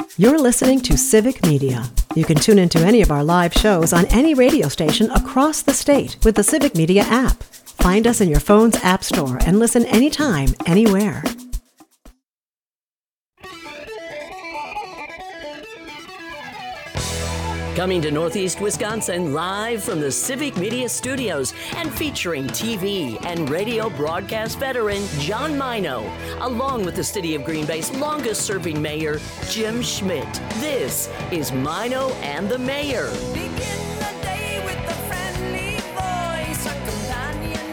You're listening to Civic Media. You can tune into any of our live shows on any radio station across the state with the Civic Media app. Find us in your phone's app store and listen anytime, anywhere. Coming to Northeast Wisconsin live from the Civic Media Studios and featuring TV and radio broadcast veteran John Mino, along with the City of Green Bay's longest-serving mayor, Jim Schmidt. This is Mino and the Mayor. Begin the day with a friendly voice, a companion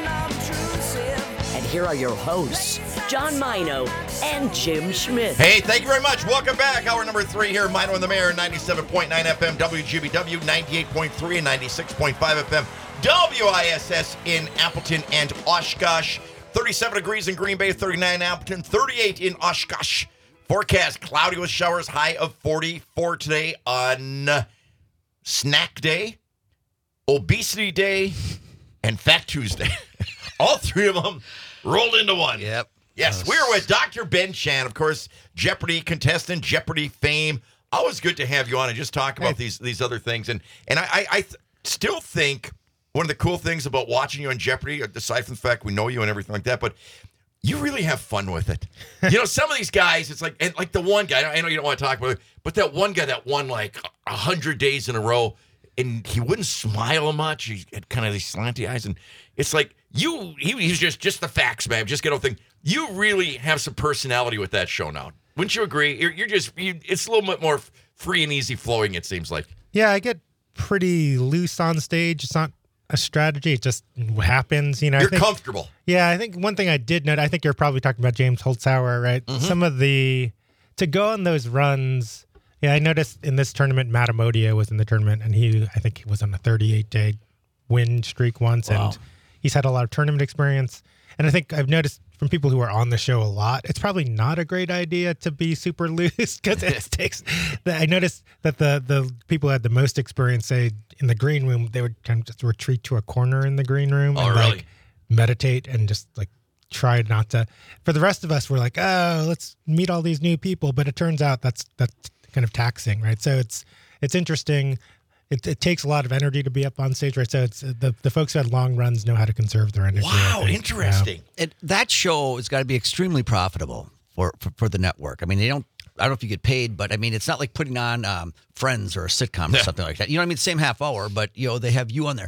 unobtrusive. And here are your hosts, John Mino and Jim Schmidt. Hey, thank you very much. Welcome back. Hour number 3 here. Mino and the Mayor, 97.9 FM, WGBW, 98.3 and 96.5 FM, WISS in Appleton and Oshkosh. 37 degrees in Green Bay, 39 in Appleton, 38 in Oshkosh. Forecast cloudy with showers, high of 44 today on Snack Day, Obesity Day, and Fat Tuesday. All three of them rolled into one. Yep. Yes, we're with Dr. Ben Chan, of course, Jeopardy contestant, Jeopardy fame. Always good to have you on and just talk about these other things. And I still think one of the cool things about watching you on Jeopardy, aside from the fact we know you and everything like that, but you really have fun with it. You know, some of these guys, it's like, and like the one guy, I know you don't want to talk about it, but that one guy that won like 100 days in a row, and he wouldn't smile much. He had kind of these slanty eyes, and it's like he's just the facts, man. Just get over thing. You really have some personality with that show now. Wouldn't you agree? It's a little bit more free and easy flowing, it seems like. Yeah, I get pretty loose on stage. It's not a strategy. It just happens, you know. You're comfortable. Yeah, I think one thing I did note, I think you're probably talking about James Holzhauer, right? Mm-hmm. Some of to go on those runs, yeah, I noticed in this tournament, Matt Amodio was in the tournament, and I think he was on a 38-day win streak once, Wow. and he's had a lot of tournament experience. And I think I've noticed from people who are on the show a lot, it's probably not a great idea to be super loose because it takes. I noticed that the people who had the most experience, say in the green room, they would kind of just retreat to a corner in the green room and really? like meditate and just like try not to. For the rest of us, we're like, oh, let's meet all these new people, but it turns out that's kind of taxing, right? So it's interesting. It takes a lot of energy to be up on stage, right? So it's the folks who had long runs know how to conserve their energy. Wow, interesting. That show has got to be extremely profitable for the network. I mean, I don't know if you get paid, but I mean, it's not like putting on Friends or a sitcom or something like that. You know what I mean? Same half hour, but you know, they have you on there.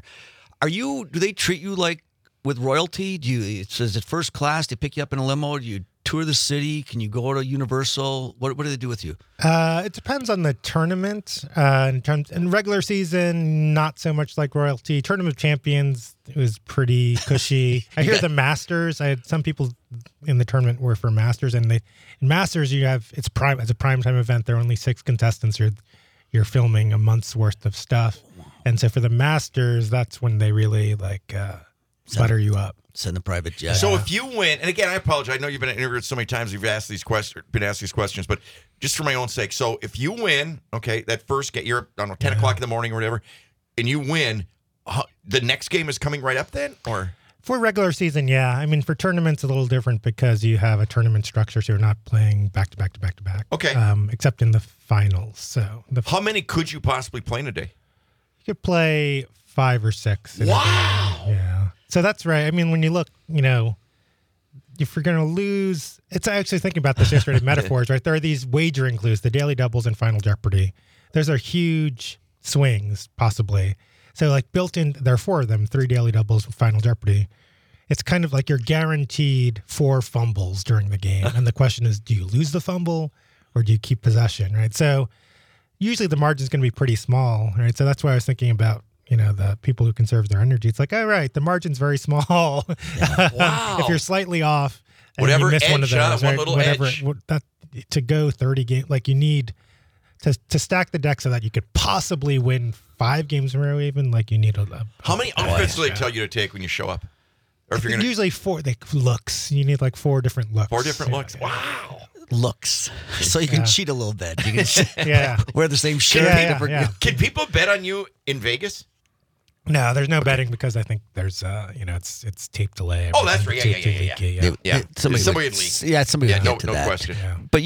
Do they treat you like with royalty? Is it first class? Do they pick you up in a limo? Do you tour the city? Can you go to Universal? What do they do with you? It depends on the tournament. In regular season, not so much like royalty. Tournament of Champions, it was pretty cushy. I hear the Masters. I had some people in the tournament were for Masters, and in Masters it's a primetime event. There are only 6 contestants. You're filming a month's worth of stuff, and so for the Masters, that's when they really butter you up. Send the private jet. So if you win, and again, I apologize. I know you've been interviewed so many times. You've been asked these questions, but just for my own sake. So if you win, okay, that first game, you're I don't know 10 o'clock in the morning or whatever, and you win, the next game is coming right up then, or for regular season, yeah. I mean, for tournaments, a little different because you have a tournament structure, so you're not playing back to back to back to back. Okay. Except in the finals. So how many could you possibly play in a day? You could play 5 or 6. Wow. Yeah. So that's right. I mean, when you look, you know, if you're going to lose, it's actually thinking about this yesterday, metaphors, right? There are these wagering clues, the Daily Doubles and Final Jeopardy. Those are huge swings, possibly. So like built in, there are 4 of them, 3 Daily Doubles, Final Jeopardy. It's kind of like you're guaranteed 4 fumbles during the game. And the question is, do you lose the fumble or do you keep possession, right? So usually the margin's going to be pretty small, right? So that's why I was thinking about, you know, the people who conserve their energy. It's like, all right, the margin's very small. Wow. If you're slightly off and Whatever you miss edge, one of those, one right? little Whatever, edge. To go 30 games, like you need to stack the deck so that you could possibly win 5 games in a row even, like you need a How many outfits do they tell you to take when you show up? Or if you're usually 4 looks. You need like 4 different looks. 4 different looks. Wow. Looks. So you can cheat a little bit. You can wear the same shirt. Yeah. Can people bet on you in Vegas? No, there's no betting because I think there's it's tape delay. Oh, that's right. Yeah. Somebody would leak. Yeah, Somebody would no get to that. question. But you're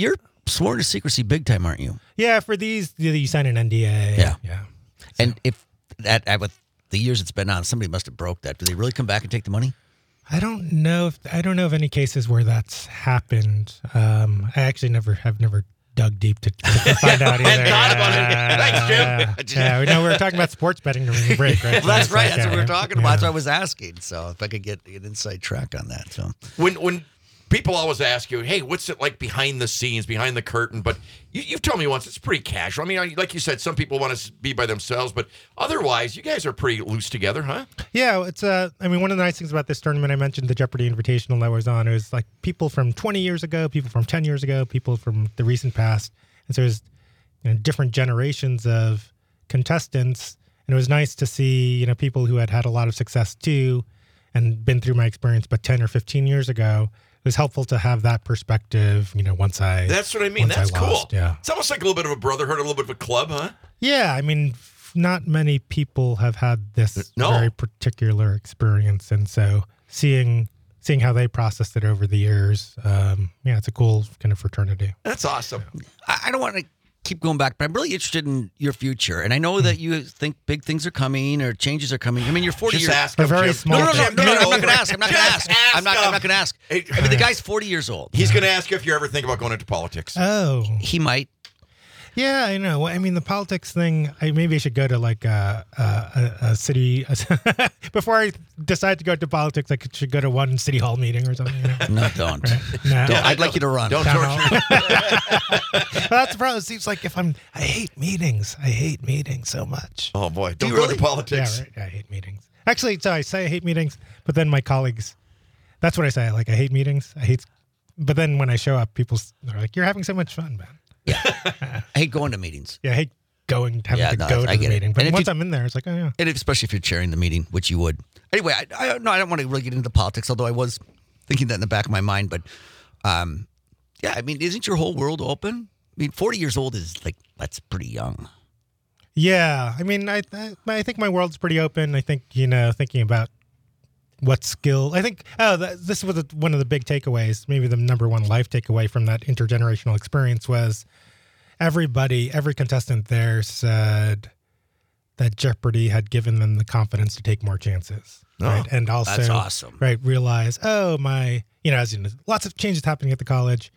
sworn to secrecy big time, aren't you? Yeah, for these, you sign an NDA. Yeah. Yeah. And if with the years it's been on, somebody must have broke that. Do they really come back and take the money? I don't know of any cases where that's happened. I actually have never dug deep to find out either. And thought about it. Thanks, Jim. Yeah, we know we were talking about sports betting during the break, right? Well, that's So right. it's That's what we were like, talking about. That's what I was asking. So if I could get an inside track on that. So When people always ask you, hey, what's it like behind the scenes, behind the curtain? But you've told me once it's pretty casual. I mean, like you said, some people want to be by themselves, but otherwise, you guys are pretty loose together, huh? Yeah, it's I mean, one of the nice things about this tournament, I mentioned the Jeopardy Invitational that I was on. It was like people from 20 years ago, people from 10 years ago, people from the recent past, and so there's different generations of contestants, and it was nice to see people who had a lot of success too, and been through my experience, but 10 or 15 years ago. It was helpful to have that perspective, once I... That's what I mean. once That's I lost, cool. Yeah. It's almost like a little bit of a brotherhood, a little bit of a club, huh? Yeah, I mean, not many people have had this No. very particular experience, and so seeing how they processed it over the years, it's a cool kind of fraternity. That's awesome. I don't want to keep going back, but I'm really interested in your future. And I know that you think big things are coming or changes are coming. I mean, you're 40 Just years. ask A him, very Jim. small No, thing. I'm not going to ask. I'm not going to Just ask. I'm not him. going to ask. Hey, I mean, the guy's 40 years old. He's going to ask you if you ever think about going into politics. Oh, He might. yeah, I know. Well, I mean, the politics thing. Maybe I should go to like a city before I decide to go to politics. I should go to one city hall meeting or something. No, don't. No. Don't. I'd like you to run. Don't Town torture. Well, that's the problem. It seems like I hate meetings. I hate meetings so much. Oh, boy. Don't you go really? to politics. Yeah, right. I hate meetings. Actually, so I say I hate meetings, but then my colleagues, that's what I say. Like, I hate meetings. But then when I show up, people are like, "You're having so much fun, man." I hate going to meetings. Yeah, I hate having Yeah, to no, go I to the get it. meeting. And But if once you- I'm in there, it's like, oh yeah. And especially if you're chairing the meeting, which you would. Anyway, I don't want to really get into politics, although I was thinking that in the back of my mind. But, yeah, I mean, isn't your whole world open? I mean, 40 years old that's pretty young. Yeah, I mean, I think my world's pretty open. I think thinking about what skill. I think this was one of the big takeaways. Maybe the number one life takeaway from that intergenerational experience was every contestant there said that Jeopardy had given them the confidence to take more chances, right? And also, that's awesome. right? Realize, as lots of changes happening at the college.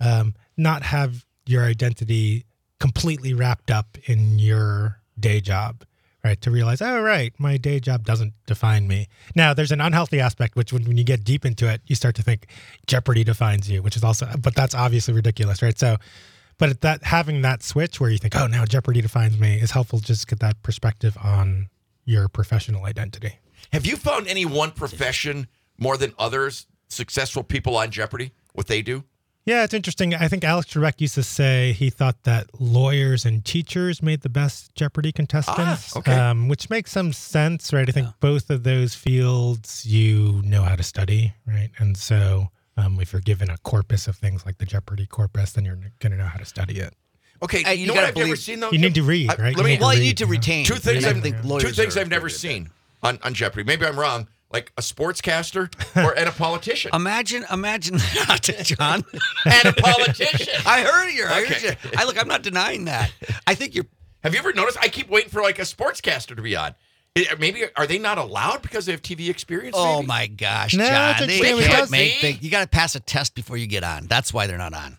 Not have your identity completely wrapped up in your day job, right? To realize, oh, right, my day job doesn't define me. Now, there's an unhealthy aspect, which when you get deep into it, you start to think Jeopardy defines you, which is also, but that's obviously ridiculous, right? So, but having that switch where you think, oh, now Jeopardy defines me is helpful just to get that perspective on your professional identity. Have you found any one profession more than others, successful people on Jeopardy, what they do? Yeah, it's interesting. I think Alex Trebek used to say he thought that lawyers and teachers made the best Jeopardy contestants, okay. Which makes some sense, right? I think both of those fields you know how to study, right? And so if you're given a corpus of things like the Jeopardy corpus, then you're going to know how to study it. Okay, Hey, you you know what gotta I've never believe- seen, though? You need to read, right? Let me, Well, you read, need to retain. Two things, And I I've, think lawyers two things are I've never good at seen on Jeopardy. Maybe I'm wrong. Like a sportscaster and a politician. Imagine that, John. And a politician. I heard you. Okay. I'm not denying that. I think you're. Have you ever noticed? I keep waiting for like a sportscaster to be on. Maybe are they not allowed because they have TV experience? Oh maybe? my gosh, No, John! it's They interesting. It can't does- make things. You got to pass a test before you get on. That's why they're not on.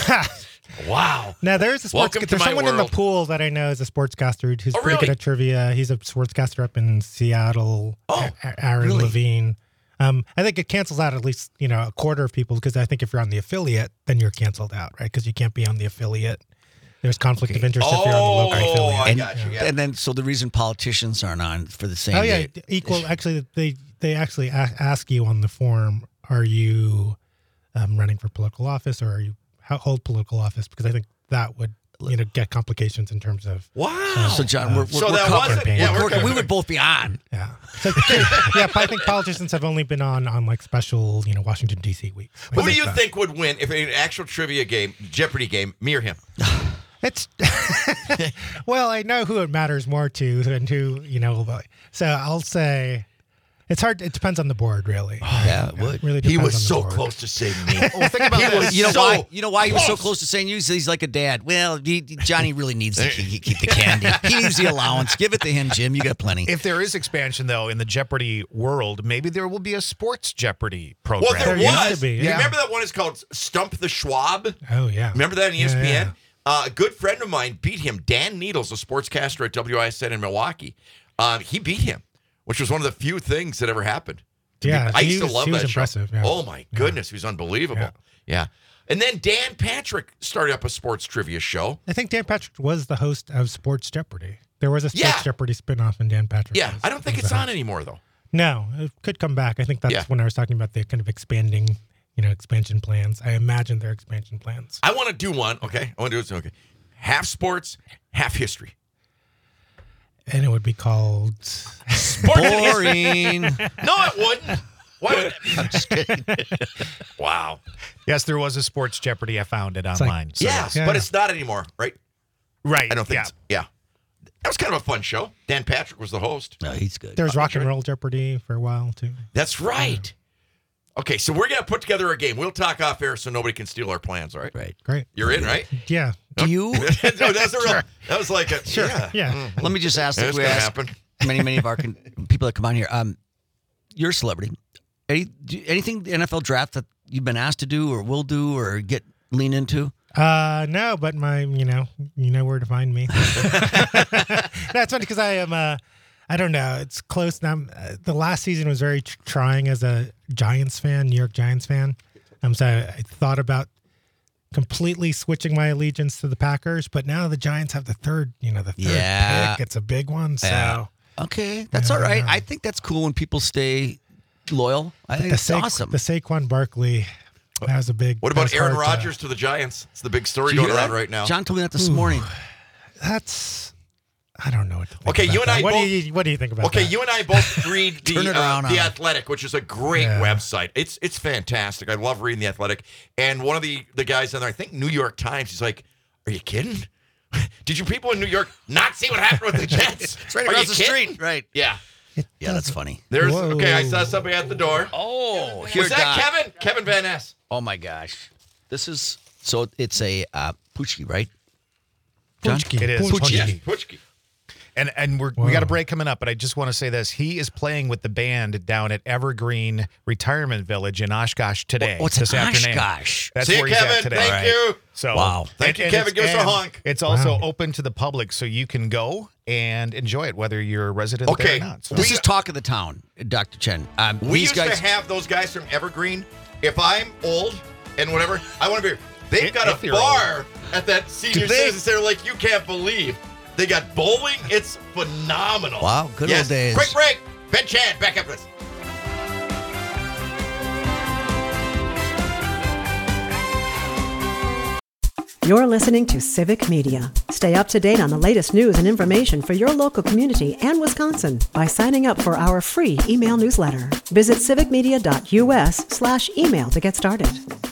Wow. Now there's a Welcome to there's my someone in the world. pool that I know is a sportscaster who's Oh, pretty good really? at trivia. He's a sportscaster up in Seattle. Oh, Aaron really? Levine. I think it cancels out at least a quarter of people because I think if you're on the affiliate, then you're canceled out, right? Because you can't be on the affiliate. There's conflict of interest if you're on the local affiliate. I And, got you. and then so the reason politicians aren't on for the same. Oh yeah, day- equal. Actually, they actually ask you on the form: are you running for political office, or are you hold political office? Because I think that would get complications in terms of Wow. So John, we're So we're that covered. wasn't. Yeah, We're we're covered. We would both be on. yeah. So, yeah, I think politicians have only been on like special Washington D.C. weeks. Who do you think would win if an actual trivia game, Jeopardy game, me or him? It's well, I know who it matters more to and who. So I'll say It's hard. It depends on the board, really. Yeah, it would. Really He depends was on the so board. close to saying me. Well, think about this. You know So why? You know why he was so close. close to saying you? He's like a dad. Well, Johnny really needs to keep the candy. He needs the allowance. Give it to him, Jim. You got plenty. If there is expansion, though, in the Jeopardy world, maybe there will be a sports Jeopardy program. Well, there There used was. to be, You yeah. remember that one is called Stump the Schwab? Oh yeah. Remember that on Yeah, ESPN? yeah. A good friend of mine beat him. Dan Needles, a sportscaster at WISN in Milwaukee. He beat him, which was one of the few things that ever happened. Yeah, I he used to was- love he was that show. impressive, yeah. Oh my goodness, he was unbelievable. Yeah. And then Dan Patrick started up a sports trivia show. I think Dan Patrick was the host of Sports Jeopardy. There was a Sports Yeah. Jeopardy spinoff, and Dan Patrick. Yeah, was- I don't think was it's the on host. anymore though. No, it could come back. I think that's Yeah. when I was talking about the kind of expanding, expansion plans. I imagine their expansion plans. I want to do one. Okay, I want to do it. Okay, half sports, half history. And it would be called. Boring. No, it wouldn't. Why would it? I'm just kidding. Wow. Yes, there was a sports Jeopardy. I found it like- online. So Yes, Yeah. but it's not anymore, right? right. I don't think. Yeah. It's, yeah. That was kind of a fun show. Dan Patrick was the host. No, he's good. There's Rock and Roll Jeopardy for a while too. That's right. Okay, so we're gonna put together a game. We'll talk off air so nobody can steal our plans. All right. Right. Great. You're in, right? Yeah. Do you? No, that's a real. That was like a Sure. Yeah. Yeah. Let me just ask. Yeah, Like it's we gonna ask happen. many of our people that come on here. You're a celebrity. Anything the NFL draft that you've been asked to do or will do or lean into? No, but you know where to find me. That's funny because I am. I don't know. It's close. Now, the last season was very trying as a Giants fan, New York Giants fan. So I thought about completely switching my allegiance to the Packers, but now the Giants have the third Yeah. pick. It's a big one. So Yeah. Okay, that's all right. I think that's cool when people stay loyal. I think it's awesome. The Saquon Barkley, that was a big. What about that's Aaron hard to- Rodgers to the Giants? It's the big story Did you going hear around that? right now. John told me that this morning. I don't know what to think Okay, about you and that. I What both- do you think about Okay, that? you and I both read Turn it around the on. Athletic, which is a great Yeah. website. It's fantastic. I love reading the Athletic. And one of the guys on there, I think New York Times, he's like, "Are you kidding? Did you people in New York not see what happened with the Jets? It's right Are across you the kidding?" street. Right. Yeah. Yeah, that's funny. There's Whoa. okay. I saw somebody at the door. Oh, Was that Kevin Van Ness? Oh my gosh, this is so. It's a Poochie, right? John? Punchki. It is. Punchki. Yes, Puchki. And we got a break coming up, but I just want to say this. He is playing with the band down at Evergreen Retirement Village in Oshkosh today. What's this in afternoon. Oshkosh? That's See you, where he's at Kevin. today. Thank Right. you. So Wow. Thank you, Kevin. Give us a and honk. It's also Wow. open to the public, so you can go and enjoy it, whether you're a resident Okay. there or not. So This is talk of the town, Dr. Chen. We These used guys. to have those guys from Evergreen. If I'm old and whatever, I want to be. They've got If a you're bar at that senior Do they? citizen center like you can't believe. They got bowling. It's phenomenal. Wow, good Yes. old days. Quick break. Ben Chan, back up this. You're listening to Civic Media. Stay up to date on the latest news and information for your local community and Wisconsin by signing up for our free email newsletter. Visit civicmedia.us/email to get started.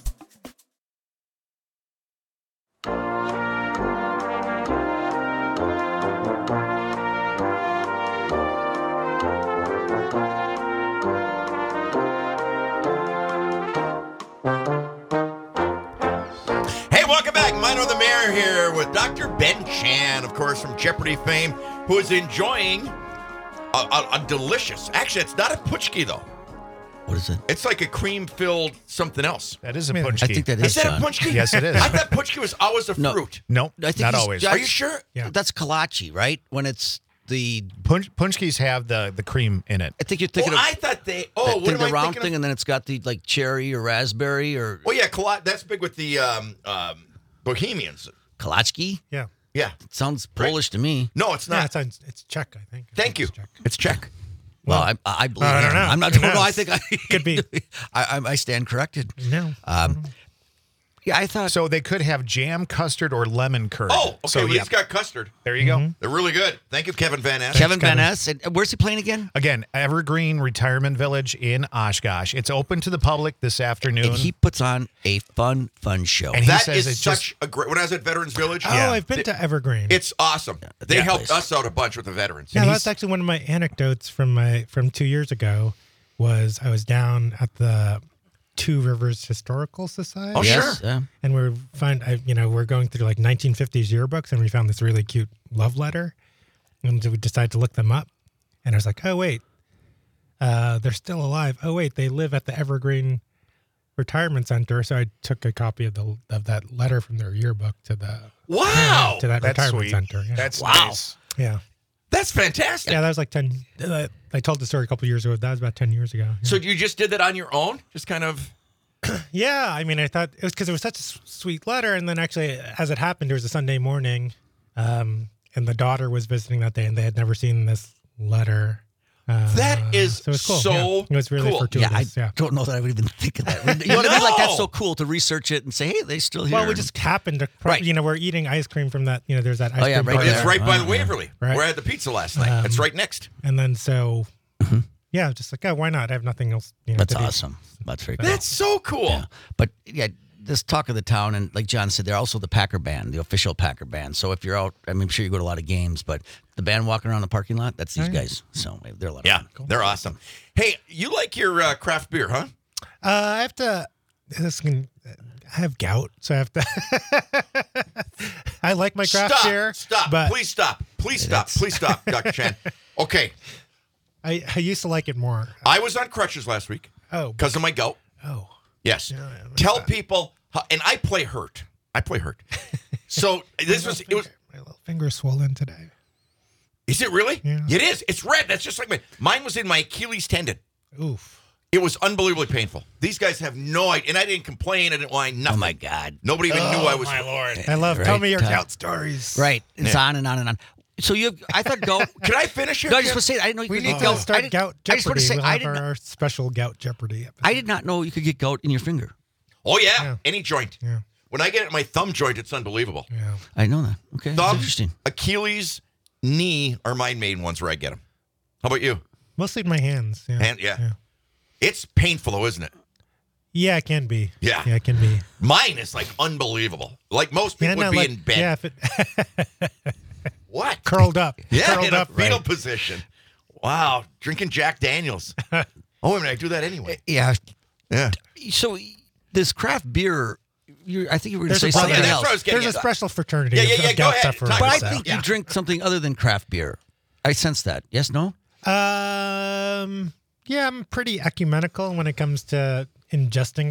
Hey, welcome back. Minor the Mayor here with Dr. Ben Chan, of course, from Jeopardy fame, who is enjoying a delicious. Actually, it's not a Puchki, though. What is it? It's like a cream-filled something else. that is a I mean, punchki. I think that Is is that John. a Puchki? Yes, it is. I thought Puchki was always a No. fruit. Nope, I think not he's- always. Are you sure? Yeah. That's kolache, right? When it's the. Punchkis have the cream in it. I think you're thinking Well, of I thought they. that Oh, what thing, am the I round thinking thing, of? and then it's got the like cherry or raspberry or Oh yeah, that's big with the Bohemians. kolachki. Yeah. Yeah. It sounds Polish to me. No, it's No, not. it's Czech, I think. Thank you. It's Czech. It's Czech. Well, I believe. I don't know. I'm not. Who No, I knows? think I Could be. I stand corrected. No. Yeah, I thought. So they could have jam, custard, or lemon curd. Oh, okay. So, Well, yeah, he's got custard. there you go. They're really good. Thank you, Kevin Van Ness. Kevin Van Kevin. Ness. And where's he playing again? Again, Evergreen Retirement Village in Oshkosh. It's open to the public this afternoon. And he puts on a fun show. And he That says is it's such a great. When I was at Veterans Village, Oh, Yeah. I've been to Evergreen. it's awesome. They that helped place. us out a bunch with the veterans. Yeah, And that's he's- actually one of my anecdotes from 2 years ago. was I was down at the Two Rivers Historical Society. Oh, Yes, sure. yeah. And we're going through like 1950s yearbooks, and we found this really cute love letter, and so we decided to look them up. And I was like, oh wait, they're still alive. Oh wait, they live at the Evergreen Retirement Center. So I took a copy of that letter from their yearbook to that That's retirement sweet. center. Yeah. That's Wow. nice. yeah. That's fantastic. Yeah, that was like 10. I told the story a couple years ago. That was about 10 years ago. Yeah. So you just did that on your own? Just kind of. Yeah, I mean, I thought it was because it was such a sweet letter, and then actually, as it happened, it was a Sunday morning, and the daughter was visiting that day, and they had never seen this letter. That is so it was cool. so yeah. It was really cool. fortuitous. I Yeah. don't know that I would even think of that. You know what I mean? Like, that's No. so cool to research it and say, hey, they still here. Well, we just happened to, Right. we're eating ice cream from that. There's that ice Oh, yeah, cream. right bar there. It's right by the Yeah. Waverly. Right. Where I had the pizza last night. It's right next. And then so, yeah, just like, oh, why not? I have nothing else. That's to do. awesome. That's very cool. That's so cool. Yeah. But yeah, this talk of the town, and like John said, they're also the Packer band, the official Packer band. So if you're out, I'm sure you go to a lot of games, but the band walking around the parking lot, that's these guys. So they're a lot of Yeah, fun. they're awesome. Hey, you like your craft beer, huh? I have to. I have gout, so I have to. I like my craft beer. Stop. But Please stop. Please stop. Please stop, Dr. Chan. Okay. I used to like it more. I was on crutches last week Oh, because of my gout. oh. Yes. Yeah, Tell people, and I play hurt. So this was, it was, My little finger's swollen today. is it really? Yeah. It is. It's red. That's just like mine was in my Achilles tendon. Oof. It was unbelievably painful. These guys have no idea. And I didn't complain. I didn't whine. Nothing. Oh, my God. Nobody even knew I was. Lord. I love. Tell Right, me your Todd. gout stories. Right. It's on and on and on. So I thought goat. Can I finish here? No, I just want to say, I didn't know you We could need get to goat. start I gout just want Jeopardy. to say, We'll I have didn't, our special gout Jeopardy episode. I did not know you could get goat in your finger. Oh, yeah. Yeah. Any joint. Yeah. When I get it in my thumb joint, it's unbelievable. Yeah. I know that. Okay. That's Thumb, interesting. Achilles, knee are my main ones where I get them. How about you? Mostly in my hands. Yeah. And yeah. Yeah. It's painful though, isn't it? Yeah, it can be. Yeah. Yeah, it can be. Mine is like unbelievable. Like most people Yeah, would no, be like, in bed. Yeah, if it What? curled up. Yeah, curled in a up. fetal position. Wow, drinking Jack Daniels. Oh, I mean, I do that anyway. Yeah. Yeah. So this craft beer, I think you were going to There's say a something brotherhood. that's what I else. was getting There's a at. special fraternity. Yeah, yeah, of yeah, go gout ahead. sufferers. Talk But I about think Yeah. you drink something other than craft beer. I sense that. Yes, no? Yeah, I'm pretty ecumenical when it comes to ingesting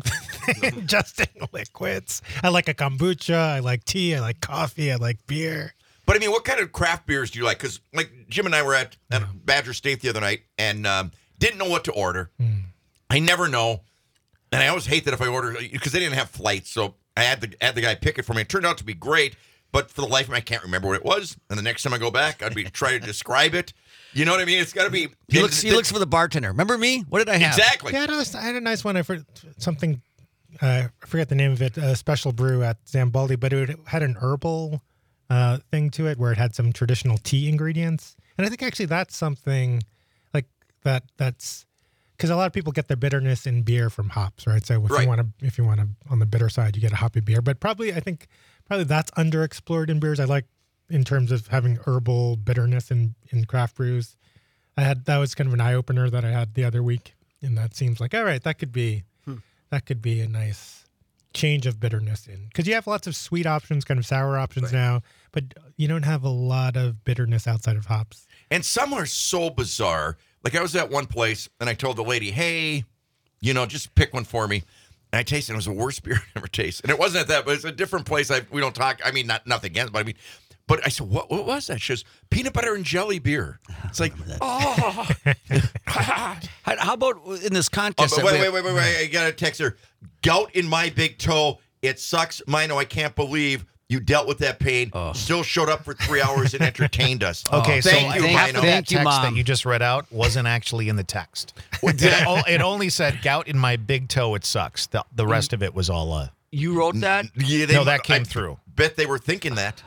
liquids. I like a kombucha. I like tea. I like coffee. I like beer. But I mean, what kind of craft beers do you like? Because like Jim and I were at Badger State the other night and didn't know what to order. I never know, and I always hate that if I order because they didn't have flights, so I had the guy pick it for me. It turned out to be great, but for the life of me, I can't remember what it was. And the next time I go back, I'd be trying to describe it. You know what I mean? It's got to be. He looks for the bartender. Remember me? What did I have? Exactly. Yeah, I had a nice one. I something. I forget the name of it. A special brew at Zambaldi, but it had an herbal thing to it where it had some traditional tea ingredients, and I think actually that's something like that. That's because a lot of people get their bitterness in beer from hops, right? So Right. if you want to on the bitter side, you get a hoppy beer. But I think that's underexplored in beers. I like in terms of having herbal bitterness in craft brews. That was kind of an eye opener that I had the other week, and that seems like all right. That could be a nice change of bitterness in because you have lots of sweet options, kind of sour options now, but you don't have a lot of bitterness outside of hops. And some are so bizarre. Like I was at one place and I told the lady, hey, just pick one for me. And I tasted it. It was the worst beer I've ever tasted. And it wasn't at that, but it's a different place. We don't talk. I mean, nothing against, but but I said, what was that? She goes, peanut butter and jelly beer. It's like, oh. How about in this contest? Wait. I got a text her. Gout in my big toe. It sucks. Mino, I can't believe you dealt with that pain. Still showed up for 3 hours and entertained us. Okay, so thank you, half Mino. of that Thank you, text that Mom. you just read out wasn't actually in the text. It only said gout in my big toe. It sucks. The rest of it was all. You wrote that? Yeah, No, that came through. Bet they were thinking that.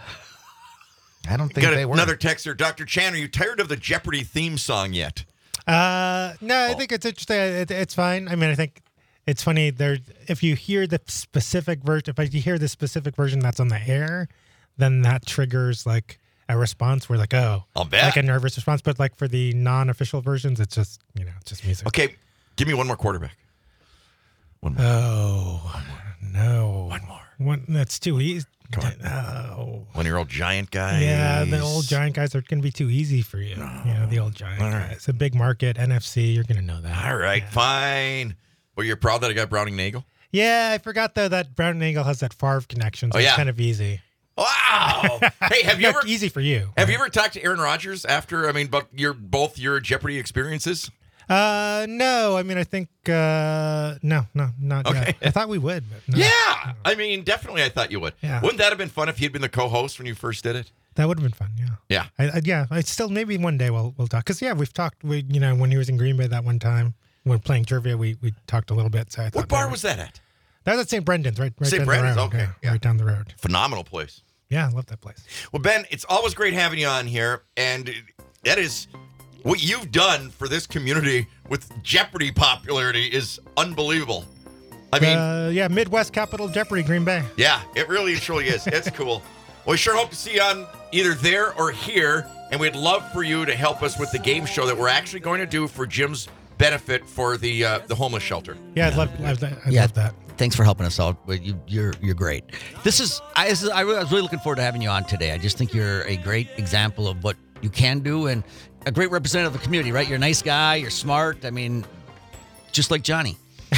I don't think Got they were. another texter. Dr. Chan, are you tired of the Jeopardy theme song yet? No, I think it's interesting. It's fine. I mean, I think it's funny. If you hear the specific version, if you hear the specific version that's on the air, then that triggers like a response. We're like, oh, I'll bet. like a nervous response. But like for the non-official versions, it's just it's just music. Okay, Give me one more quarterback. One more. Oh, no. One more. That's too easy. Come on. No. One of your old Giant guys. Yeah, the old Giant guys are going to be too easy for you. The old Giant guys. It's a big market, NFC. You're going to know that. All right, fine. Well, you're proud that I got Browning Nagel? Yeah, I forgot, though, that Brown Nagel has that Favre connection, so Oh, yeah. it's kind of easy. Wow. Hey, have you ever Easy for you. have you ever talked to Aaron Rodgers after? I mean, about both your Jeopardy experiences? No. I mean, I think, no, not Okay. yet. I thought we would, but no. Yeah. I mean, definitely I thought you would. Yeah. Wouldn't that have been fun if you'd been the co-host when you first did it? That would have been fun, yeah. Yeah. I still, maybe one day we'll talk. Because, we've talked, when he was in Green Bay that one time, when we were playing trivia, we talked a little bit. So I What thought bar maybe- was that at? That was at St. Brendan's, right St. down Brendan's, the road. okay, yeah. Right down the road. Phenomenal place. Yeah, I love that place. Well, Ben, it's always great having you on here, and that is what you've done for this community with Jeopardy popularity is unbelievable. I mean, Midwest Capital Jeopardy, Green Bay. yeah, it really truly is. It's cool. Well, we sure hope to see you on either there or here, and we'd love for you to help us with the game show that we're actually going to do for Jim's benefit for the homeless shelter. Yeah, I'd love that. Thanks for helping us out. You're great. I was really looking forward to having you on today. I just think you're a great example of what you can do and a great representative of the community, right? You're a nice guy. You're smart. I mean, just like Johnny.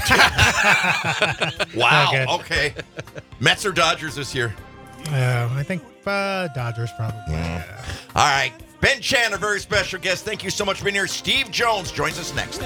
Wow. Okay. Okay. Mets or Dodgers this year? I think Dodgers probably. Yeah. All right. Ben Chan, a very special guest. Thank you so much for being here. Steve Jones joins us next.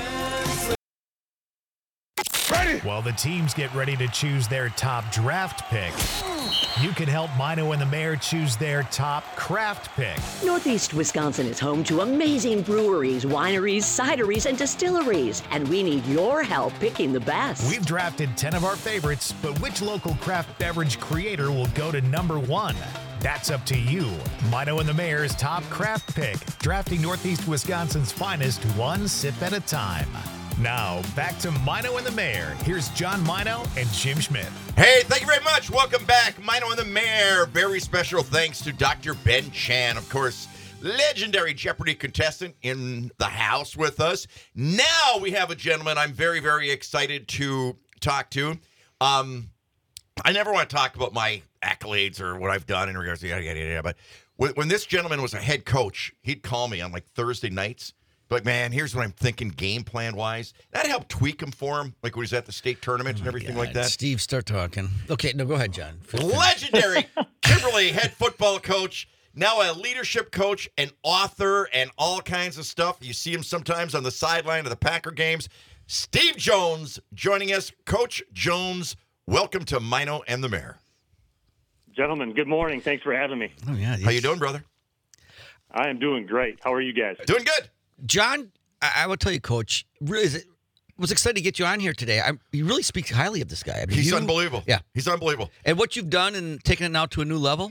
While the teams get ready to choose their top draft pick, you can help Mino and the Mayor choose their top craft pick. Northeast Wisconsin is home to amazing breweries, wineries, cideries, and distilleries, and we need your help picking the best. We've drafted 10 of our favorites, but which local craft beverage creator will go to number 1? That's up to you. Mino and the Mayor's top craft pick, drafting Northeast Wisconsin's finest one sip at a time. Now, back to Mino and the Mayor. Here's John Mino and Jim Schmidt. Hey, thank you very much. Welcome back. Mino and the Mayor. Very special thanks to Dr. Ben Chan, of course, legendary Jeopardy contestant in the house with us. Now we have a gentleman I'm very, very excited to talk to. I never want to talk about my accolades or what I've done in regards to yada, yada, yada, but when this gentleman was a head coach, he'd call me on like Thursday nights. Like, man, here's what I'm thinking game plan wise. That helped tweak him for him, like when he was at the state tournament and everything like that. Steve, start talking. Okay, no, go ahead, John. Legendary Kimberly head football coach, now a leadership coach, an author, and all kinds of stuff. You see him sometimes on the sideline of the Packer games. Steve Jones joining us. Coach Jones, welcome to Mino and the Mayor. Gentlemen, good morning. Thanks for having me. Oh, yeah. How you doing, brother? I am doing great. How are you guys? Doing good. John, I will tell you, Coach, really was excited to get you on here today. You really speak highly of this guy. I mean, He's unbelievable. Yeah. He's unbelievable. And what you've done and taken it now to a new level?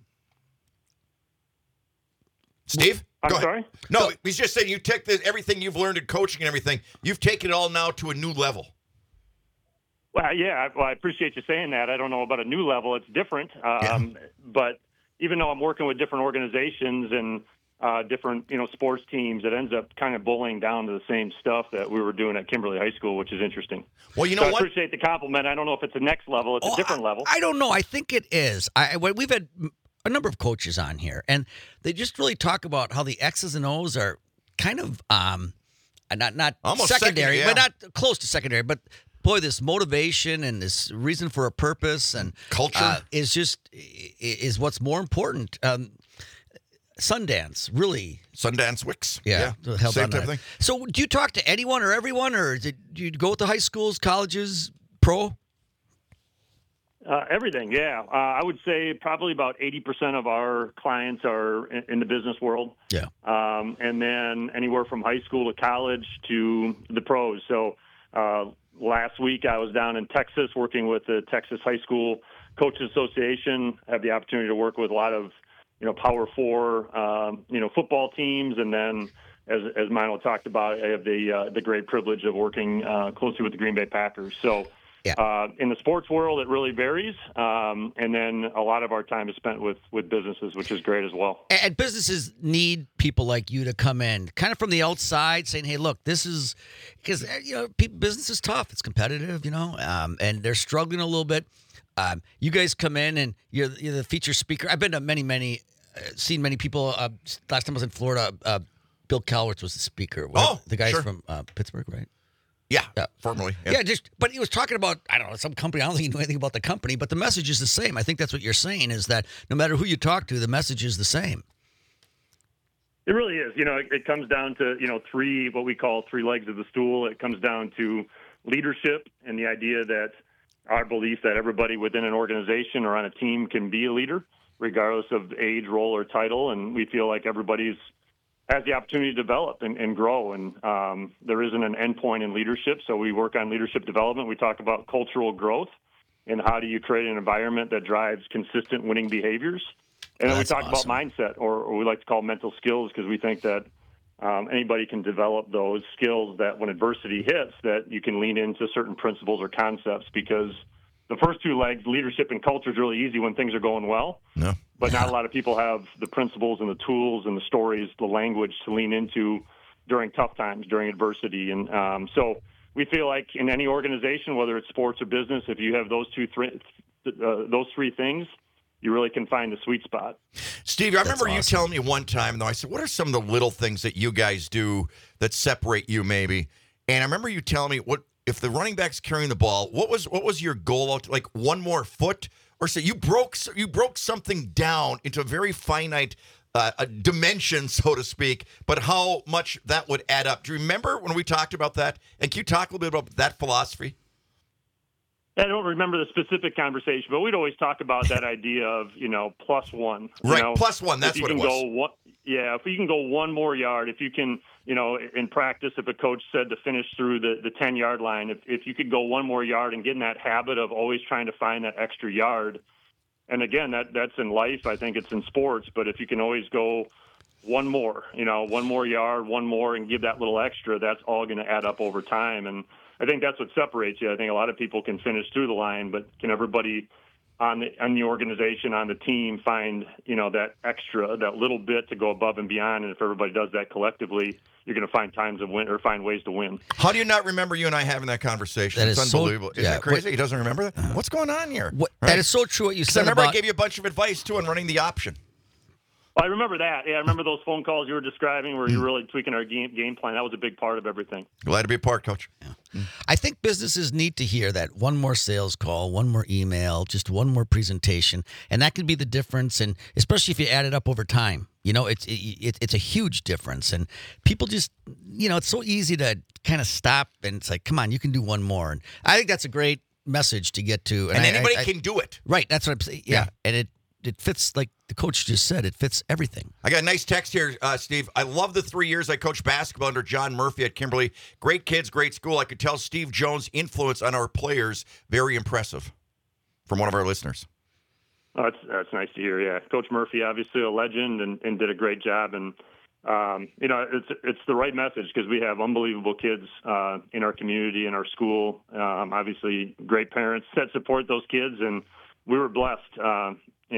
Steve? I'm go ahead. sorry? No, he's just saying you take everything you've learned in coaching and everything, you've taken it all now to a new level. Well, yeah, I appreciate you saying that. I don't know about a new level. It's different. But even though I'm working with different organizations and different, sports teams, it ends up kind of boiling down to the same stuff that we were doing at Kimberly High School, which is interesting. Well, you know So I what? appreciate the compliment. I don't know if it's the next level. It's a different level. I don't know. I think it is. We've had a number of coaches on here, and they just really talk about how the X's and O's are kind of not Almost secondary, secondary, but not close to secondary. But boy, this motivation and this reason for a purpose and Culture. is what's more important. Sundance, really. Sundance Wicks. Held Same on type that. of thing. So do you talk to anyone or everyone, or do you go with the high schools, colleges, pro? Everything, yeah. I would say probably about 80% of our clients are in the business world. Yeah. And then anywhere from high school to college to the pros. So last week I was down in Texas working with the Texas High School Coaches Association. I had the opportunity to work with a lot of, Power 4, football teams. And then as Mino talked about, I have the great privilege of working closely with the Green Bay Packers. So Yeah. In the sports world, it really varies. And then a lot of our time is spent with businesses, which is great as well. And businesses need people like you to come in, kind of from the outside, saying, "Hey, look, this is," because business is tough. It's competitive, and they're struggling a little bit. You guys come in and you're the feature speaker. I've been to many, seen many people. Last time I was in Florida, Bill Calwertz was the speaker. The guy's sure. from Pittsburgh, right? Yeah, formerly. Yeah, but he was talking about, I don't know, some company. I don't think he knew anything about the company, but the message is the same. I think that's what you're saying, is that no matter who you talk to, the message is the same. It really is. It comes down to, what we call three legs of the stool. It comes down to leadership and the idea that our belief that everybody within an organization or on a team can be a leader, regardless of age, role, or title. And we feel like everybody's has the opportunity to develop and grow. And there isn't an endpoint in leadership. So we work on leadership development. We talk about cultural growth and how do you create an environment that drives consistent winning behaviors. And then we talk about mindset, or we like to call mental skills, because we think that anybody can develop those skills that when adversity hits, that you can lean into certain principles or concepts, because the first two legs, leadership and culture, is really easy when things are going well. No. But not a lot of people have the principles and the tools and the stories, the language to lean into during tough times, during adversity. And so we feel like in any organization, whether it's sports or business, if you have those three things, you really can find the sweet spot. Steve, I remember you telling me one time, though, I said, what are some of the little things that you guys do that separate you maybe? And I remember you telling me, what if the running back's carrying the ball, what was your goal? Like one more foot? Or say you broke something down into a very finite dimension, so to speak, but how much that would add up. Do you remember when we talked about that? And can you talk a little bit about that philosophy? I don't remember the specific conversation, but we'd always talk about that idea of, plus one. Right, plus one, that's what it was. If you can go one more yard, if you can, in practice, if a coach said to finish through the 10-yard line, if you could go one more yard and get in that habit of always trying to find that extra yard. And again, that's in life. I think it's in sports, but if you can always go one more yard, one more, and give that little extra, that's all going to add up over time. And I think that's what separates you. I think a lot of people can finish through the line, but can everybody on the organization, on the team, find that extra, that little bit to go above and beyond? And if everybody does that collectively, you're going to find times to win or find ways to win. How do you not remember you and I having that conversation? It's unbelievable. Isn't that crazy? He doesn't remember that? What's going on here? Right? That is so true what you said. I remember I gave you a bunch of advice, too, on running the option. I remember that. Yeah, I remember those phone calls you were describing where you're really tweaking our game plan. That was a big part of everything. Glad to be a part, Coach. Yeah. I think businesses need to hear that one more sales call, one more email, just one more presentation, and that could be the difference. And especially if you add it up over time, it's a huge difference. And people just, it's so easy to kind of stop and it's like, come on, you can do one more. And I think that's a great message to get to. And anybody can do it. Right. That's what I'm saying. Yeah. And it fits, like the coach just said, it fits everything. I got a nice text here, Steve. I love the 3 years I coached basketball under John Murphy at Kimberly. Great kids, great school. I could tell Steve Jones' influence on our players, very impressive, from one of our listeners. Oh, that's nice to hear, yeah. Coach Murphy, obviously a legend and did a great job. And, it's the right message because we have unbelievable kids in our community, in our school. Obviously, great parents that support those kids, and we were blessed.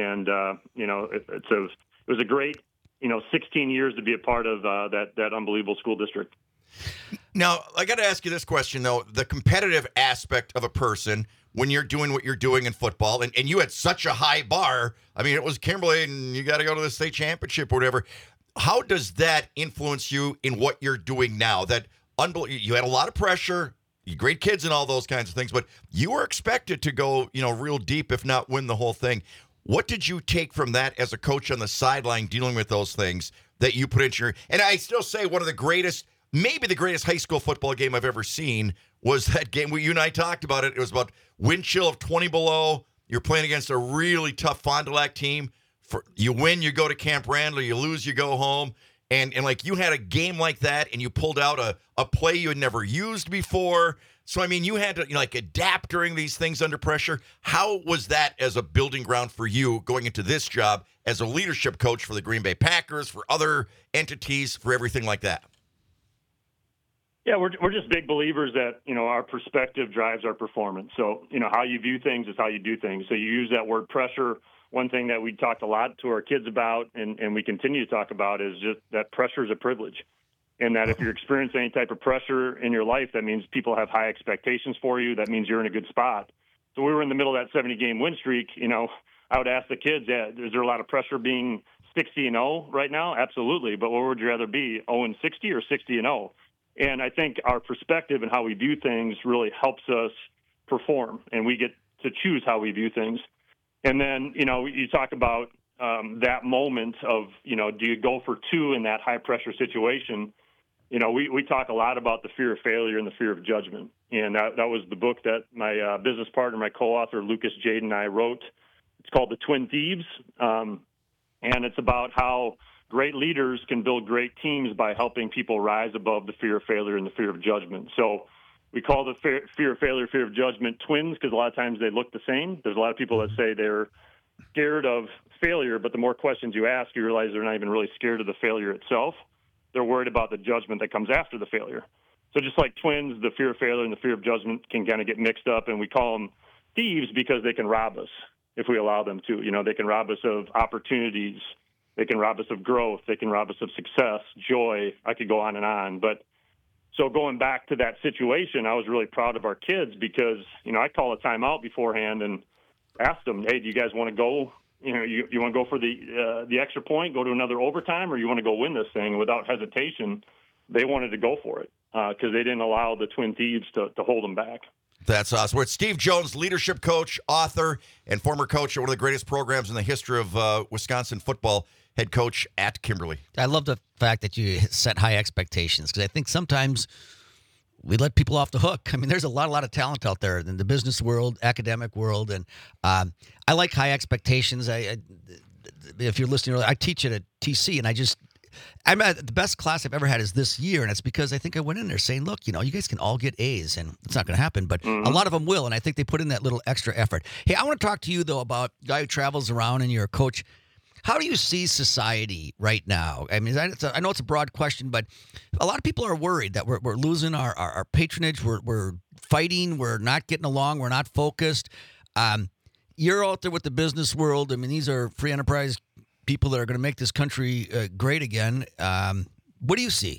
It was a great, 16 years to be a part of that unbelievable school district. Now, I got to ask you this question, though. The competitive aspect of a person when you're doing what you're doing in football, and you had such a high bar. I mean, it was Kimberly, and you got to go to the state championship or whatever. How does that influence you in what you're doing now? You had a lot of pressure, you great kids and all those kinds of things, but you were expected to go, real deep, if not win the whole thing. What did you take from that as a coach on the sideline dealing with those things that you put into your – and I still say one of the greatest, maybe the greatest high school football game I've ever seen was that game where you and I talked about it. It was about wind chill of 20 below. You're playing against a really tough Fond du Lac team. You win, you go to Camp Randall. You lose, you go home. And like you had a game like that, and you pulled out a play you had never used before. So, I mean, you had to adapt during these things under pressure. How was that as a building ground for you going into this job as a leadership coach for the Green Bay Packers, for other entities, for everything like that? Yeah, we're just big believers that, our perspective drives our performance. So, how you view things is how you do things. So you use that word pressure. One thing that we talked a lot to our kids about and we continue to talk about is just that pressure is a privilege. And that if you're experiencing any type of pressure in your life, that means people have high expectations for you. That means you're in a good spot. So we were in the middle of that 70-game win streak. I would ask the kids, is there a lot of pressure being 60-0 right now? Absolutely. But where would you rather be, 0-60 or 60-0? And I think our perspective and how we view things really helps us perform, and we get to choose how we view things. And then, you talk about that moment of, do you go for two in that high-pressure situation? We talk a lot about the fear of failure and the fear of judgment. And that was the book that my business partner, my co-author, Lucas Jade, and I wrote. It's called The Twin Thieves, and it's about how great leaders can build great teams by helping people rise above the fear of failure and the fear of judgment. So we call the fear of failure, fear of judgment twins because a lot of times they look the same. There's a lot of people that say they're scared of failure, but the more questions you ask, you realize they're not even really scared of the failure itself. They're worried about the judgment that comes after the failure. So just like twins, the fear of failure and the fear of judgment can kind of get mixed up, and we call them thieves because they can rob us if we allow them to. They can rob us of opportunities. They can rob us of growth. They can rob us of success, joy. I could go on and on. But so going back to that situation, I was really proud of our kids because, I call a timeout beforehand and asked them, hey, do you guys want to go, you want to go for the extra point, go to another overtime, or you want to go win this thing? And without hesitation, they wanted to go for it because they didn't allow the Twin Thieves to hold them back. That's awesome. We're with Steve Jones, leadership coach, author, and former coach at one of the greatest programs in the history of Wisconsin football, head coach at Kimberly. I love the fact that you set high expectations because I think sometimes we let people off the hook. I mean, there's a lot of talent out there in the business world, academic world, and I like high expectations. If you're listening, I teach at TC, and I'm at the best class I've ever had is this year, and it's because I think I went in there saying, look, you guys can all get A's, and it's not going to happen, but a lot of them will, and I think they put in that little extra effort. Hey, I want to talk to you, though, about a guy who travels around, and you're a coach. How do you see society right now? I mean, I know it's a broad question, but a lot of people are worried that we're losing our patronage, we're fighting, we're not getting along, we're not focused. You're out there with the business world. I mean, these are free enterprise people that are going to make this country great again. What do you see?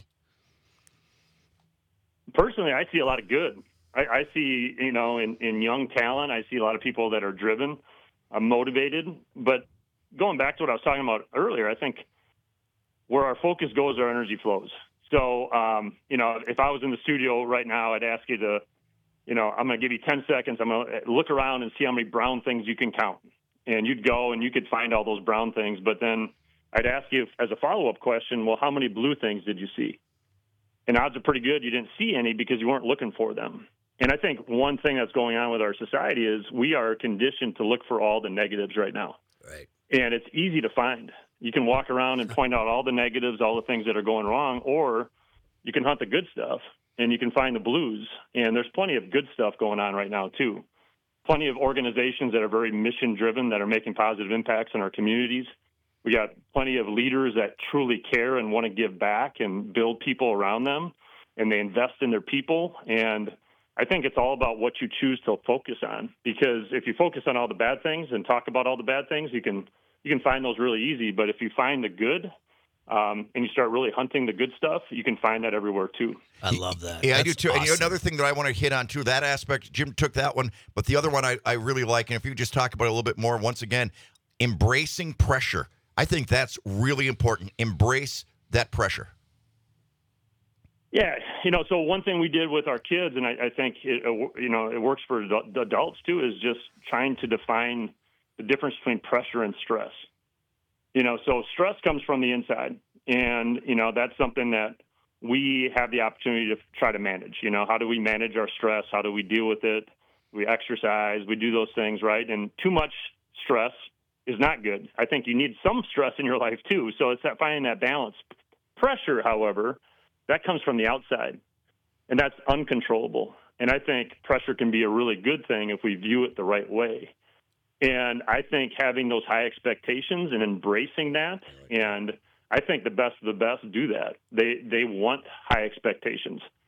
Personally, I see a lot of good. I see, in young talent, I see a lot of people that are driven, motivated. But going back to what I was talking about earlier, I think where our focus goes, our energy flows. So, if I was in the studio right now, I'd ask you to, I'm going to give you 10 seconds. I'm going to look around and see how many brown things you can count. And you'd go and you could find all those brown things. But then I'd ask you as a follow-up question, well, how many blue things did you see? And odds are pretty good you didn't see any because you weren't looking for them. And I think one thing that's going on with our society is we are conditioned to look for all the negatives right now. Right. And it's easy to find. You can walk around and point out all the negatives, all the things that are going wrong, or you can hunt the good stuff and you can find the blues. And there's plenty of good stuff going on right now, too. Plenty of organizations that are very mission-driven that are making positive impacts in our communities. We got plenty of leaders that truly care and want to give back and build people around them, and they invest in their people. And I think it's all about what you choose to focus on, because if you focus on all the bad things and talk about all the bad things, you can find those really easy. But if you find the good and you start really hunting the good stuff, you can find that everywhere too. I love that. Yeah, That's I do too. awesome. And another thing that I want to hit on too, that aspect, Jim took that one, but the other one I really like, and if you could just talk about it a little bit more, once again, embracing pressure. I think that's really important. Embrace that pressure. Yeah, so one thing we did with our kids, and I think it works for the adults too, is just trying to define the difference between pressure and stress. So stress comes from the inside, and that's something that we have the opportunity to try to manage. How do we manage our stress? How do we deal with it? We exercise, we do those things, right? And too much stress is not good. I think you need some stress in your life too. So it's finding that balance. Pressure, however, that comes from the outside, and that's uncontrollable. And I think pressure can be a really good thing if we view it the right way. And I think having those high expectations and embracing that, and I think the best of the best do that. They want high expectations.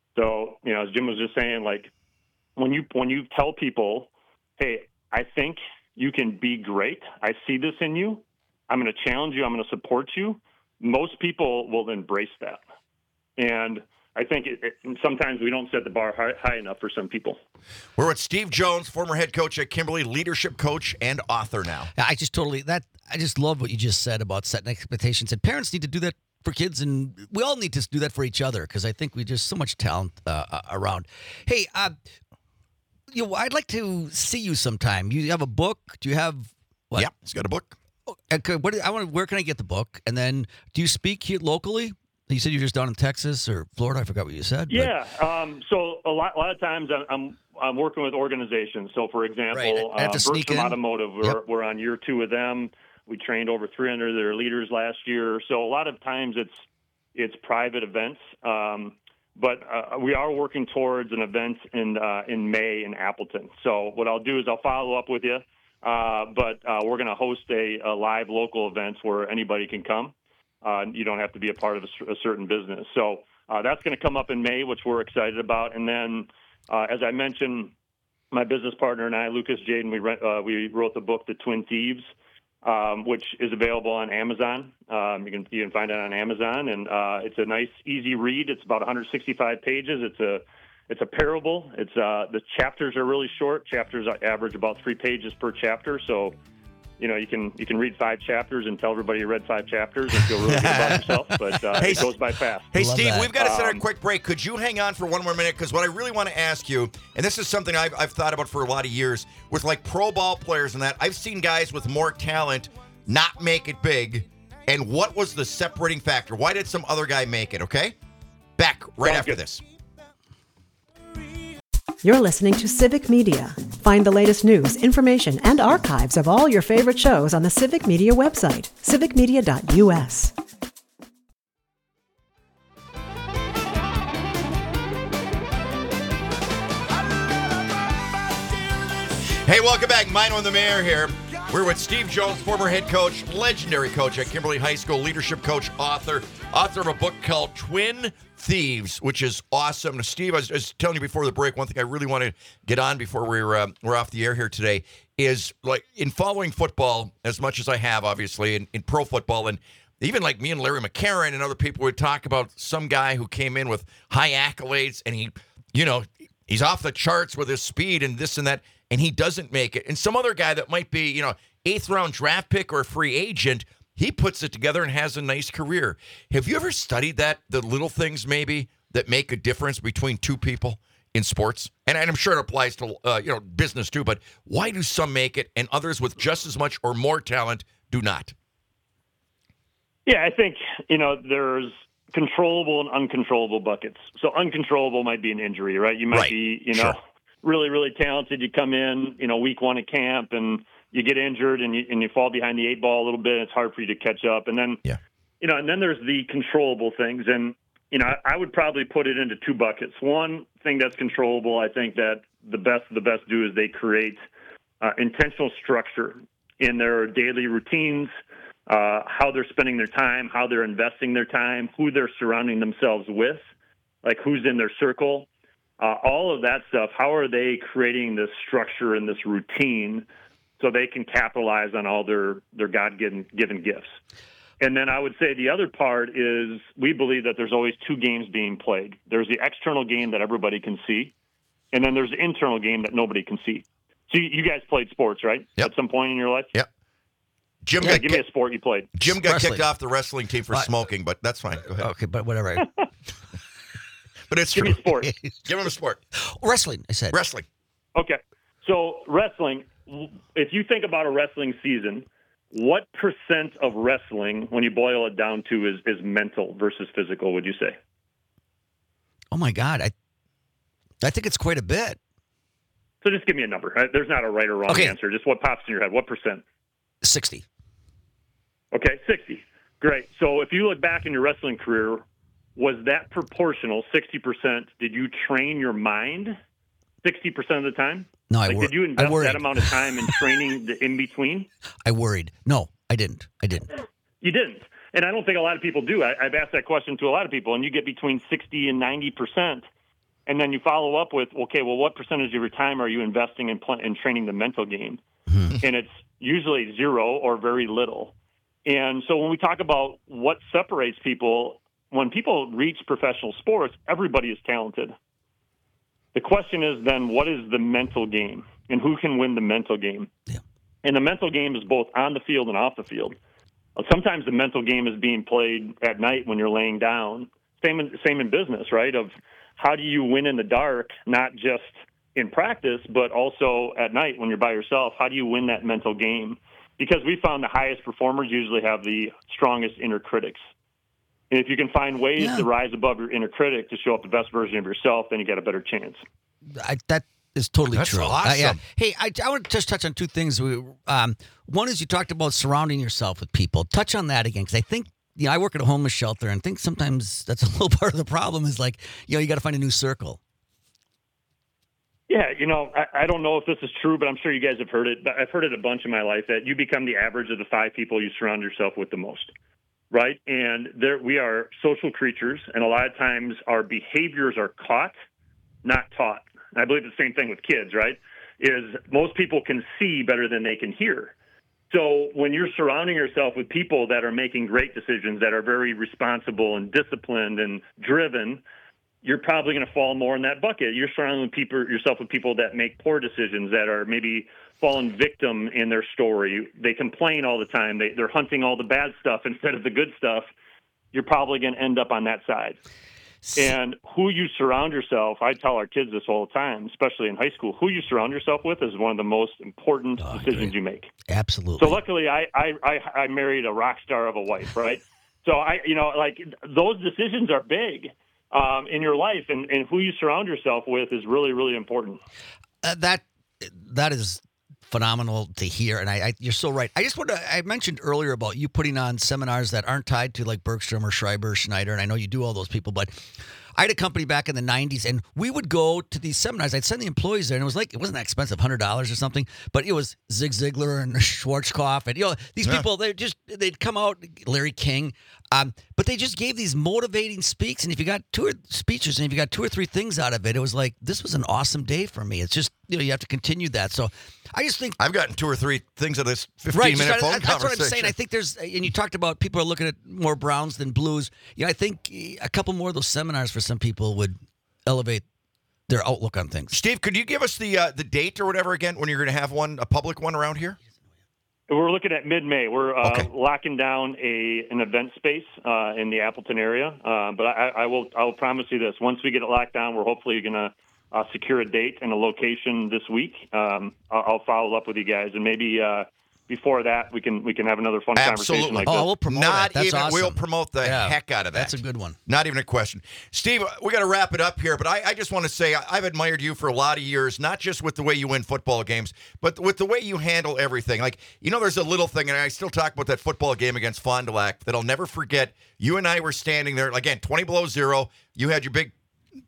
So, as Jim was just saying, like when you tell people, hey, I think you can be great. I see this in you. I'm going to challenge you. I'm going to support you. Most people will embrace that. And I think sometimes we don't set the bar high enough for some people. We're with Steve Jones, former head coach at Kimberly, leadership coach and author now. I just love what you just said about setting expectations. And parents need to do that for kids, and we all need to do that for each other because I think we just so much talent around. Hey, I'd like to see you sometime. You have a book? Do you have what? Yeah, he's got a book. Okay, where can I get the book? And then, do you speak here locally? You said you're just down in Texas or Florida. I forgot what you said. Yeah. So a lot of times I'm working with organizations. So for example, Bertram Automotive, we're on year 2 with them. We trained over 300 of their leaders last year. So a lot of times it's private events. But we are working towards an event in May in Appleton. So what I'll do is I'll follow up with you. But we're going to host a live local event where anybody can come. You don't have to be a part of a certain business. So that's going to come up in May, which we're excited about. And then, as I mentioned, my business partner and I, Lucas Jaden, we wrote the book, The Twin Thieves, which is available on Amazon. You can find it on Amazon, and it's a nice, easy read. It's about 165 pages. It's a parable. It's the chapters are really short. Chapters average about 3 pages per chapter. So, you can read 5 chapters and tell everybody you read 5 chapters and feel really good about yourself. But it goes by fast. Hey, Steve, we've got to set a quick break. Could you hang on for one more minute? Because what I really want to ask you, and this is something I've thought about for a lot of years, with like pro ball players and that, I've seen guys with more talent not make it big. And what was the separating factor? Why did some other guy make it? Okay, back right after this. You're listening to Civic Media. Find the latest news, information, and archives of all your favorite shows on the Civic Media website, civicmedia.us. Hey, welcome back. Mino and the Mayor here. We're with Steve Jones, former head coach, legendary coach at Kimberly High School, leadership coach, author of a book called Twin Thieves, which is awesome. Now, Steve, I was telling you before the break, one thing I really want to get on before we're off the air here today is, like, in following football as much as I have, obviously, in pro football, and even like me and Larry McCarron and other people would talk about some guy who came in with high accolades and he's off the charts with his speed and this and that, and he doesn't make it. And some other guy that might be, 8th round draft pick or a free agent, he puts it together and has a nice career. Have you ever studied that, the little things maybe that make a difference between two people in sports? And I'm sure it applies to business too, but why do some make it and others with just as much or more talent do not? Yeah, I think, there's controllable and uncontrollable buckets. So uncontrollable might be an injury, right? You might be, sure, really, really talented. You come in, week 1 at camp and you get injured and you fall behind the 8 ball a little bit. And it's hard for you to catch up. And then, and then there's the controllable things. And, I would probably put it into 2 buckets. One thing that's controllable, I think that the best do is they create intentional structure in their daily routines, how they're spending their time, how they're investing their time, who they're surrounding themselves with, like who's in their circle, all of that stuff. How are they creating this structure and this routine so they can capitalize on all their God-given gifts? And then I would say the other part is we believe that there's always 2 games being played. There's the external game that everybody can see, and then there's the internal game that nobody can see. So you guys played sports, right? Yep. At some point in your life? Yep. Jim, give me a sport you played. Jim got Wrestling. kicked off the wrestling team for smoking, but that's fine. Go ahead. Okay, but whatever. Give But it's true. me a sport. Give him a sport. Wrestling, I said. Wrestling. Okay. So wrestling, if you think about a wrestling season, what % of wrestling, when you boil it down to, is mental versus physical, would you say? Oh, my God. I think it's quite a bit. So just give me a number. There's not a right or wrong answer. Just what pops in your head. What %? 60. Okay, 60. Great. So if you look back in your wrestling career, was that proportional, 60%? Did you train your mind 60% of the time? No, did you invest that amount of time in training the in-between? I worried. No, I didn't. You didn't. And I don't think a lot of people do. I've asked that question to a lot of people, and you get between 60 and 90% And then you follow up with, okay, well, what percentage of your time are you investing in training the mental game? And it's usually zero or very little. And so when we talk about what separates people, when people reach professional sports, everybody is talented. The question is then, what is the mental game, and who can win the mental game? Yeah. And the mental game is both on the field and off the field. Sometimes the mental game is being played at night when you're laying down. Same in business, right? Of how do you win in the dark, not just in practice, but also at night when you're by yourself? How do you win that mental game? Because we found the highest performers usually have the strongest inner critics. And if you can find ways to rise above your inner critic to show up the best version of yourself, then you get a better chance. That is totally That's true. awesome. Hey, I want to just touch on two things. One is you talked about surrounding yourself with people. Touch on that again, because I think, I work at a homeless shelter, and I think sometimes that's a little part of the problem is like, you got to find a new circle. Yeah, I don't know if this is true, but I'm sure you guys have heard it. But I've heard it a bunch in my life that you become the average of the 5 people you surround yourself with the most, right? And we are social creatures, and a lot of times our behaviors are caught, not taught. And I believe the same thing with kids, right? Is most people can see better than they can hear. So when you're surrounding yourself with people that are making great decisions, that are very responsible and disciplined and driven, you're probably going to fall more in that bucket. You're surrounding yourself with people that make poor decisions, that are maybe fallen victim in their story. They complain all the time. They're hunting all the bad stuff instead of the good stuff. You're probably going to end up on that side. And who you surround yourself, I tell our kids this all the time, especially in high school, who you surround yourself with is one of the most important decisions you make. Absolutely. So luckily, I married a rock star of a wife, right? So those decisions are big in your life, and who you surround yourself with is really, really important. That is phenomenal to hear, and you're so right. I mentioned earlier about you putting on seminars that aren't tied to like Bergstrom or Schreiber or Schneider, and I know you do all those people, but I had a company back in the 90s, and we would go to these seminars. I'd send the employees there, and it wasn't that expensive, $100 or something, but it was Zig Ziglar and Schwarzkopf, and these people, they'd come out, Larry King, but they just gave these motivating speaks, and if you got 2 or 3 things out of it, it was like, this was an awesome day for me. It's just, you have to continue that. So I just think I've gotten 2 or 3 things out of this 15-minute phone conversation. That's what I'm saying. I think and you talked about people are looking at more Browns than Blues. I think a couple more of those seminars for some people would elevate their outlook on things. Steve, could you give us the date or whatever again when you're going to have a public one around here? We're looking at mid-May. We're locking down an event space in the Appleton area. But I will promise you this: once we get it locked down, we're hopefully going to secure a date and a location this week. I'll follow up with you guys, and maybe before that we can have another fun conversation like this. We'll promote that. That's awesome. We'll promote the heck out of that. That's a good one. Not even a question. Steve, we got to wrap it up here, but I just want to say I've admired you for a lot of years, not just with the way you win football games, but with the way you handle everything. Like, there's a little thing, and I still talk about that football game against Fond du Lac that I'll never forget. You and I were standing there, again, 20 below zero. You had your big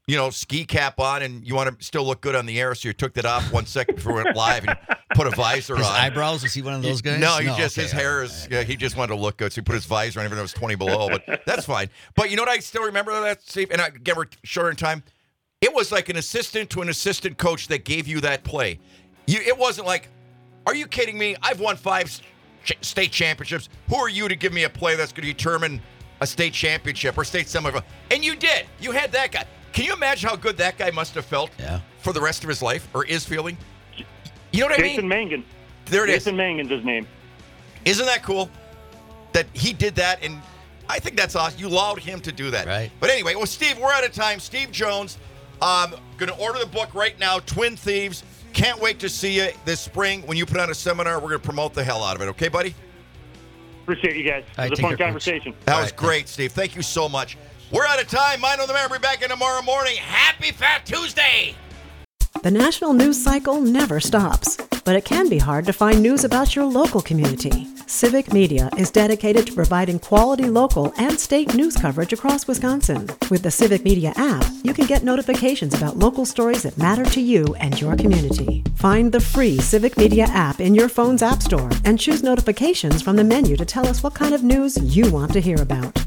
ski cap on, and you want to still look good on the air, so you took that off 1 second before we went live and put a visor his on. eyebrows, is he one of those guys? No, his hair is, he just wanted to look good, so he put his visor on even though it was 20 below, but that's fine. But you know what I still remember that, Steve? And again, we're short in time. It was like an assistant to an assistant coach that gave you that play. It wasn't like, are you kidding me? I've won 5 state championships. Who are you to give me a play that's going to determine a state championship or state semifinal? And you did. You had that guy. Can you imagine how good that guy must have felt for the rest of his life, or is feeling? You know what I mean? Jason Mangan. There it is. Jason Mangan's his name. Isn't that cool that he did that? And I think that's awesome. You allowed him to do that. Right. But anyway, Steve, we're out of time. Steve Jones, going to order the book right now, Twin Thieves. Can't wait to see you this spring when you put on a seminar. We're going to promote the hell out of it. Okay, buddy? Appreciate you guys. It was a fun conversation. That was great, Steve. Thank you so much. We're out of time. Mine on the Mayor. We'll be back in tomorrow morning. Happy Fat Tuesday. The national news cycle never stops, but it can be hard to find news about your local community. Civic Media is dedicated to providing quality local and state news coverage across Wisconsin. With the Civic Media app, you can get notifications about local stories that matter to you and your community. Find the free Civic Media app in your phone's app store and choose notifications from the menu to tell us what kind of news you want to hear about.